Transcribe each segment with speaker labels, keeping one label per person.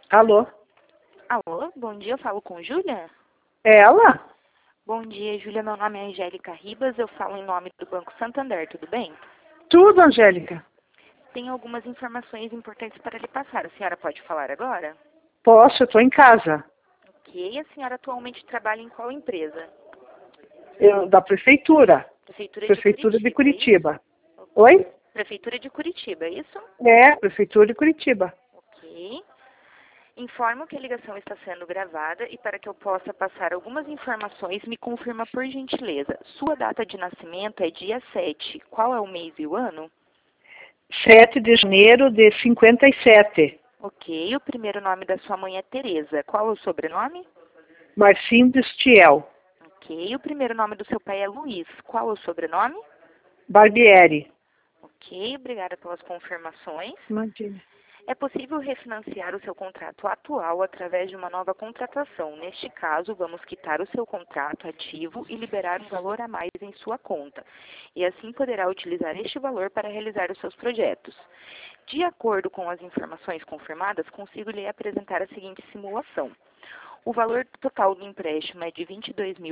Speaker 1: Alô?
Speaker 2: Alô, bom dia, eu falo com Júlia?
Speaker 1: É ela?
Speaker 2: Bom dia, Júlia, meu nome é Angélica Ribas, eu falo em nome do Banco Santander, tudo bem?
Speaker 1: Tudo, Angélica.
Speaker 2: Tenho algumas informações importantes para lhe passar, a senhora pode falar agora?
Speaker 1: Posso, eu estou em casa.
Speaker 2: Ok, a senhora atualmente trabalha em qual empresa?
Speaker 1: Da prefeitura.
Speaker 2: Prefeitura
Speaker 1: De
Speaker 2: de Curitiba,
Speaker 1: Curitiba.
Speaker 2: é isso?
Speaker 1: Oi?
Speaker 2: Prefeitura de Curitiba, é isso?
Speaker 1: É, Prefeitura de Curitiba.
Speaker 2: Ok. Informo que a ligação está sendo gravada e para que eu possa passar algumas informações, me confirma por gentileza. Sua data de nascimento é dia 7. Qual é o mês e o ano?
Speaker 1: 7 de janeiro de 57.
Speaker 2: Ok, o primeiro nome da sua mãe é Tereza. Qual é o sobrenome?
Speaker 1: Marcinho Stiel.
Speaker 2: Ok, o primeiro nome do seu pai é Luiz. Qual é o sobrenome?
Speaker 1: Barbieri.
Speaker 2: Ok, obrigada pelas confirmações.
Speaker 1: Imagina.
Speaker 2: É possível refinanciar o seu contrato atual através de uma nova contratação. Neste caso, vamos quitar o seu contrato ativo e liberar um valor a mais em sua conta. E assim poderá utilizar este valor para realizar os seus projetos. De acordo com as informações confirmadas, consigo lhe apresentar a seguinte simulação. O valor total do empréstimo é de R$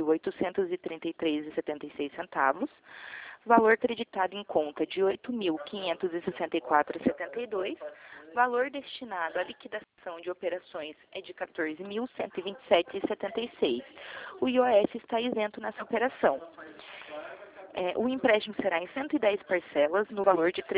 Speaker 2: 22.833,76. Valor creditado em conta de R$ 8.564,72. Valor destinado à liquidação de operações é de R$ 14.127,76. O IOS está isento nessa operação. O empréstimo será em 110 parcelas, no valor de R$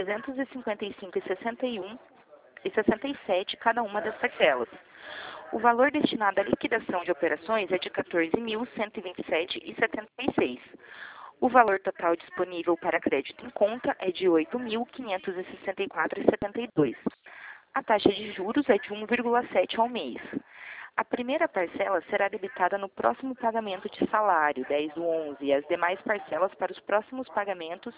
Speaker 2: 355,61 cada uma das parcelas. O valor destinado à liquidação de operações é de R$ 14.127,76. O valor total disponível para crédito em conta é de R$ 8.564,72. A taxa de juros é de 1,7 ao mês. A primeira parcela será debitada no próximo pagamento de salário, 10/11, e as demais parcelas para os próximos pagamentos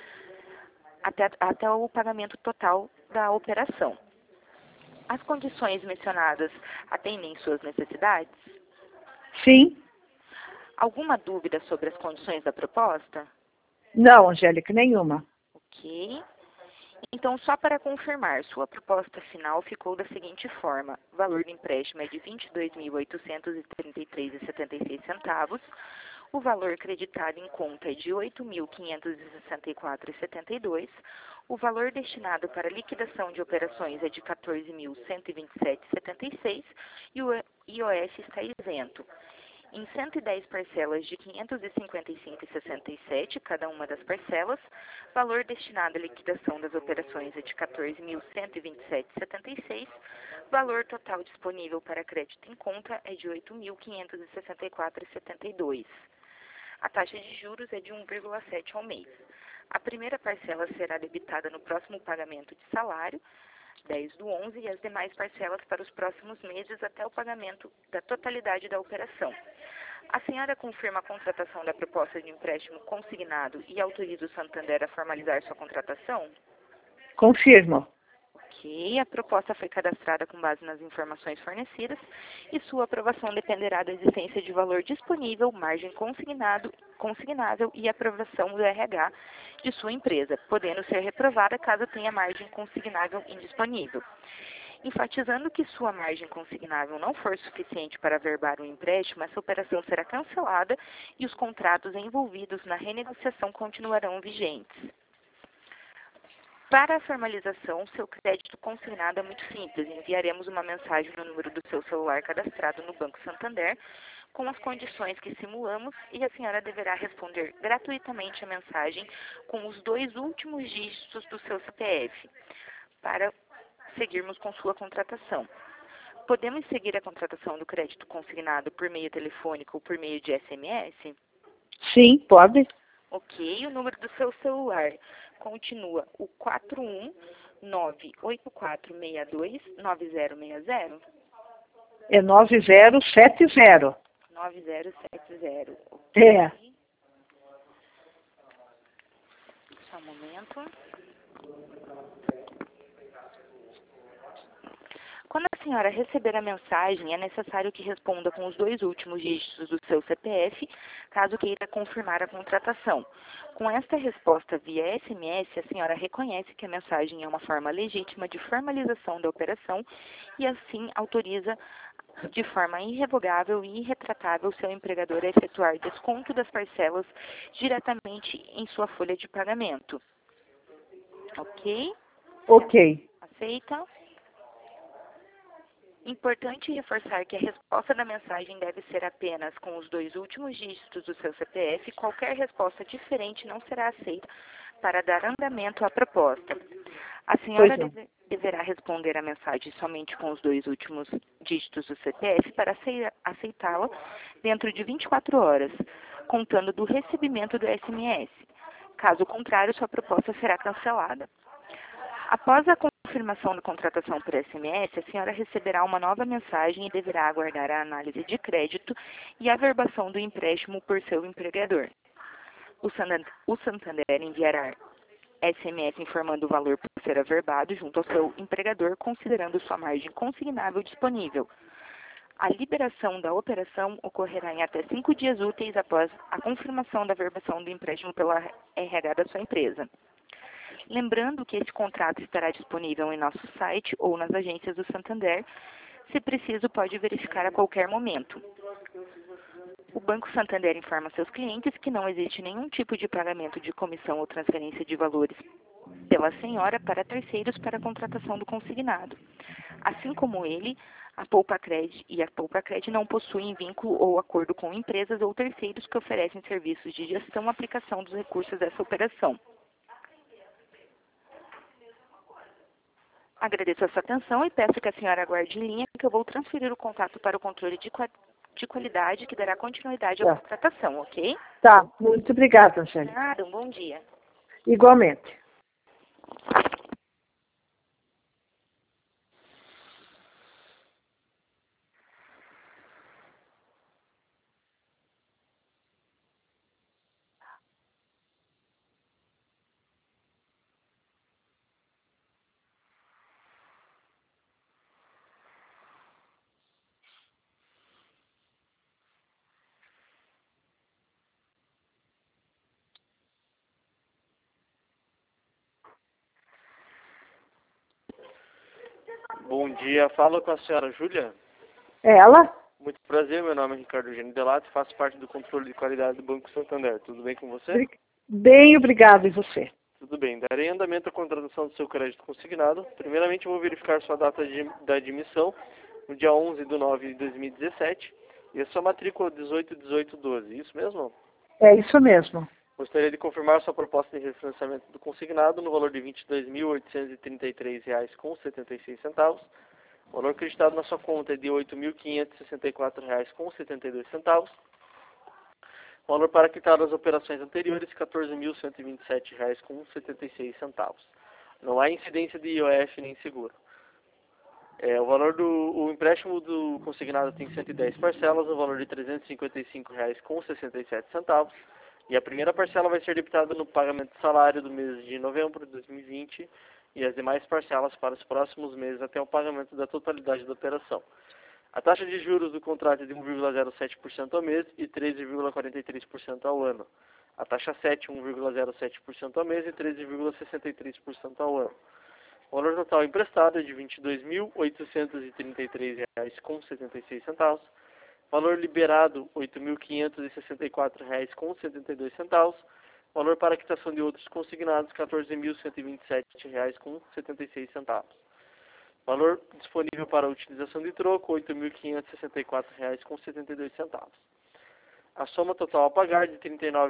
Speaker 2: até o pagamento total da operação. As condições mencionadas atendem suas necessidades?
Speaker 1: Sim.
Speaker 2: Alguma dúvida sobre as condições da proposta?
Speaker 1: Não, Angélica, nenhuma.
Speaker 2: Ok. Então, só para confirmar, sua proposta final ficou da seguinte forma. O valor do empréstimo é de R$ 22.833,76. O valor creditado em conta é de R$ 8.564,72. O valor destinado para liquidação de operações é de R$ 14.127,76 e o IOS está isento. Em 110 parcelas de R$ 555,67, cada uma das parcelas, valor destinado à liquidação das operações é de R$ 14.127,76, valor total disponível para crédito em conta é de R$ 8.564,72. A taxa de juros é de 1,7 ao mês. A primeira parcela será debitada no próximo pagamento de salário, 10/11, e as demais parcelas para os próximos meses até o pagamento da totalidade da operação. A senhora confirma a contratação da proposta de empréstimo consignado e autoriza o Santander a formalizar sua contratação?
Speaker 1: Confirmo.
Speaker 2: Ok, a proposta foi cadastrada com base nas informações fornecidas e sua aprovação dependerá da existência de valor disponível, margem consignável e aprovação do RH de sua empresa, podendo ser reprovada caso tenha margem consignável indisponível. Enfatizando que sua margem consignável não for suficiente para averbar o empréstimo, essa operação será cancelada e os contratos envolvidos na renegociação continuarão vigentes. Para a formalização, seu crédito consignado é muito simples. Enviaremos uma mensagem no número do seu celular cadastrado no Banco Santander com as condições que simulamos e a senhora deverá responder gratuitamente a mensagem com os 2 últimos dígitos do seu CPF para seguirmos com sua contratação. Podemos seguir a contratação do crédito consignado por meio telefônico ou por meio de SMS?
Speaker 1: Sim, pode.
Speaker 2: Ok, o número do seu celular continua o 41984629060?
Speaker 1: É 9070.
Speaker 2: 9070.
Speaker 1: É.
Speaker 2: Ok. Só um momento. Quando a senhora receber a mensagem, é necessário que responda com os 2 últimos dígitos do seu CPF, caso queira confirmar a contratação. Com esta resposta via SMS, a senhora reconhece que a mensagem é uma forma legítima de formalização da operação e assim autoriza de forma irrevogável e irretratável seu empregador a efetuar desconto das parcelas diretamente em sua folha de pagamento. Ok?
Speaker 1: Ok.
Speaker 2: Aceita? Importante reforçar que a resposta da mensagem deve ser apenas com os 2 últimos dígitos do seu CPF. Qualquer resposta diferente não será aceita para dar andamento à proposta. A senhora deverá responder a mensagem somente com os 2 últimos dígitos do CPF para aceitá-la dentro de 24 horas, contando do recebimento do SMS. Caso contrário, sua proposta será cancelada. Após a confirmação da contratação por SMS, a senhora receberá uma nova mensagem e deverá aguardar a análise de crédito e a averbação do empréstimo por seu empregador. O Santander enviará SMS informando o valor por ser averbado junto ao seu empregador, considerando sua margem consignável disponível. A liberação da operação ocorrerá em até 5 dias úteis após a confirmação da averbação do empréstimo pela RH da sua empresa. Lembrando que esse contrato estará disponível em nosso site ou nas agências do Santander. Se preciso, pode verificar a qualquer momento. O Banco Santander informa seus clientes que não existe nenhum tipo de pagamento de comissão ou transferência de valores pela senhora para terceiros para a contratação do consignado. Assim como ele, a Poupa-Cred e a Poupa-Cred não possuem vínculo ou acordo com empresas ou terceiros que oferecem serviços de gestão e aplicação dos recursos dessa operação. Agradeço a sua atenção e peço que a senhora aguarde em linha, que eu vou transferir o contato para o controle de qualidade, que dará continuidade à contratação, ok?
Speaker 1: Tá, muito obrigada, Angélica.
Speaker 2: Nada, um bom dia.
Speaker 1: Igualmente.
Speaker 3: Bom dia, falo com a senhora Júlia.
Speaker 1: É ela?
Speaker 3: Muito prazer, meu nome é Ricardo Eugênio Delato e faço parte do controle de qualidade do Banco Santander. Tudo bem com você?
Speaker 1: Bem, obrigado. E você?
Speaker 3: Tudo bem. Darei andamento à contratação do seu crédito consignado. Primeiramente, eu vou verificar sua data da admissão, no dia 11/9/2017, e a sua matrícula 181812. Isso mesmo?
Speaker 1: É isso mesmo.
Speaker 3: Gostaria de confirmar sua proposta de refinanciamento do consignado no valor de R$ 22.833,76. O valor acreditado na sua conta é de R$ 8.564,72. O valor para quitar as operações anteriores, R$ 14.127,76. Não há incidência de IOF nem seguro. O empréstimo do consignado tem 110 parcelas, no valor de R$ 355,67. E a primeira parcela vai ser debitada no pagamento de salário do mês de novembro de 2020 e as demais parcelas para os próximos meses até o pagamento da totalidade da operação. A taxa de juros do contrato é de 1,07% ao mês e 13,43% ao ano. A taxa 7, 1,07% ao mês e 13,63% ao ano. O valor total emprestado é de R$ 22.833,76. Valor liberado, R$ 8.564,72. Valor para quitação de outros consignados, R$ 14.127,76. Valor disponível para utilização de troco, R$ 8.564,72. A soma total a pagar de R$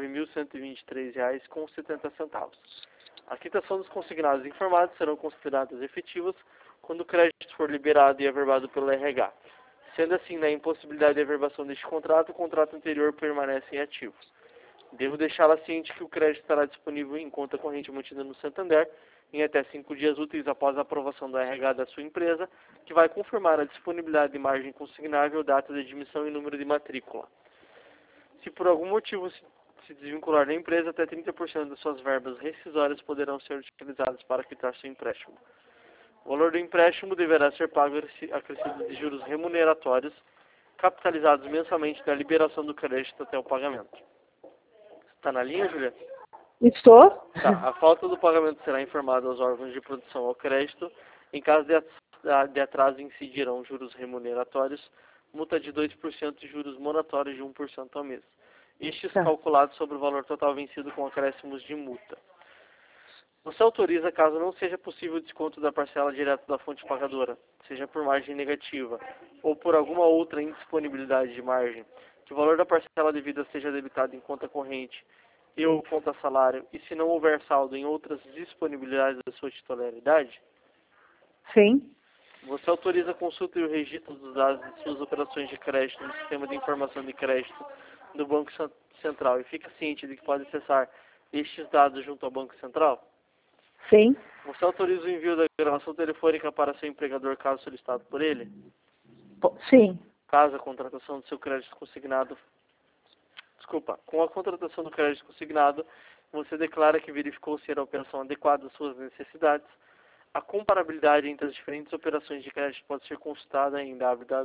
Speaker 3: 39.123,70. A quitação dos consignados informados serão consideradas efetivas quando o crédito for liberado e averbado pelo RH. Sendo assim, na impossibilidade de averbação deste contrato, o contrato anterior permanece em ativo. Devo deixá-la ciente que o crédito estará disponível em conta corrente mantida no Santander em até 5 dias úteis após a aprovação do RH da sua empresa, que vai confirmar a disponibilidade de margem consignável, data de admissão e número de matrícula. Se por algum motivo se desvincular da empresa, até 30% das suas verbas rescisórias poderão ser utilizadas para quitar seu empréstimo. O valor do empréstimo deverá ser pago acrescido de juros remuneratórios, capitalizados mensalmente da liberação do crédito até o pagamento. Está na linha, Juliana?
Speaker 1: Estou?
Speaker 3: Tá. A falta do pagamento será informada aos órgãos de produção ao crédito. Em caso de atraso, incidirão juros remuneratórios, multa de 2% e juros moratórios de 1% ao mês. Estes calculados sobre o valor total vencido com acréscimos de multa. Você autoriza, caso não seja possível o desconto da parcela direto da fonte pagadora, seja por margem negativa ou por alguma outra indisponibilidade de margem, que o valor da parcela devida seja debitado em conta corrente e ou conta salário, e se não houver saldo em outras disponibilidades da sua titularidade?
Speaker 1: Sim.
Speaker 3: Você autoriza a consulta e o registro dos dados de suas operações de crédito no sistema de informação de crédito do Banco Central e fica ciente de que pode acessar estes dados junto ao Banco Central?
Speaker 1: Sim.
Speaker 3: Você autoriza o envio da gravação telefônica para seu empregador caso solicitado por ele?
Speaker 1: Sim.
Speaker 3: Caso a contratação do seu crédito consignado... Com a contratação do crédito consignado, você declara que verificou ser a operação adequada às suas necessidades. A comparabilidade entre as diferentes operações de crédito pode ser consultada em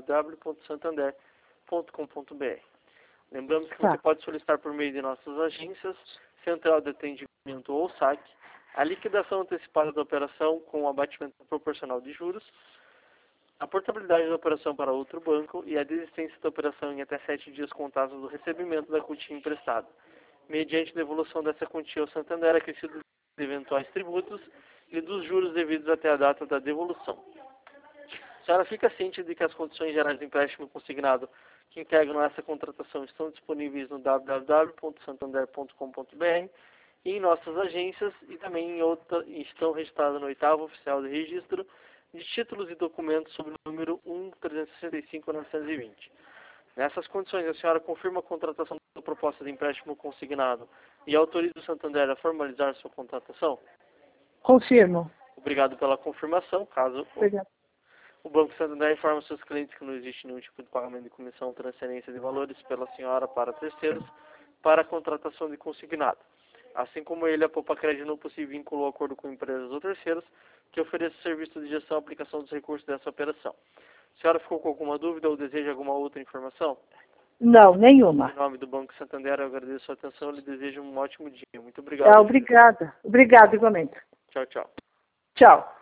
Speaker 3: www.santander.com.br. Lembramos que você pode solicitar por meio de nossas agências, Central de Atendimento ou SAC, a liquidação antecipada da operação com o abatimento proporcional de juros, a portabilidade da operação para outro banco e a desistência da operação em até 7 dias contados do recebimento da quantia emprestada, mediante devolução dessa quantia ao Santander acrescido de eventuais tributos e dos juros devidos até a data da devolução. A senhora fica ciente de que as condições gerais do empréstimo consignado que integram essa contratação estão disponíveis no www.santander.com.br e em nossas agências e também estão registradas no 8º Oficial de Registro de Títulos e Documentos sob o número 1.365.920. Nessas condições, a senhora confirma a contratação da proposta de empréstimo consignado e autoriza o Santander a formalizar sua contratação?
Speaker 1: Confirmo.
Speaker 3: Obrigado pela confirmação. Caso o Banco Santander informa seus clientes que não existe nenhum tipo de pagamento de comissão ou transferência de valores pela senhora para terceiros para a contratação de consignado. Assim como ele, a Poupa-Crédito não possui vínculo ou acordo com empresas ou terceiros que ofereçam serviço de gestão e aplicação dos recursos dessa operação. A senhora ficou com alguma dúvida ou deseja alguma outra informação?
Speaker 1: Não, nenhuma.
Speaker 3: Em nome do Banco Santander, eu agradeço a sua atenção e lhe desejo um ótimo dia. Muito obrigado.
Speaker 1: Obrigada. Obrigada, igualmente.
Speaker 3: Tchau, tchau.
Speaker 1: Tchau.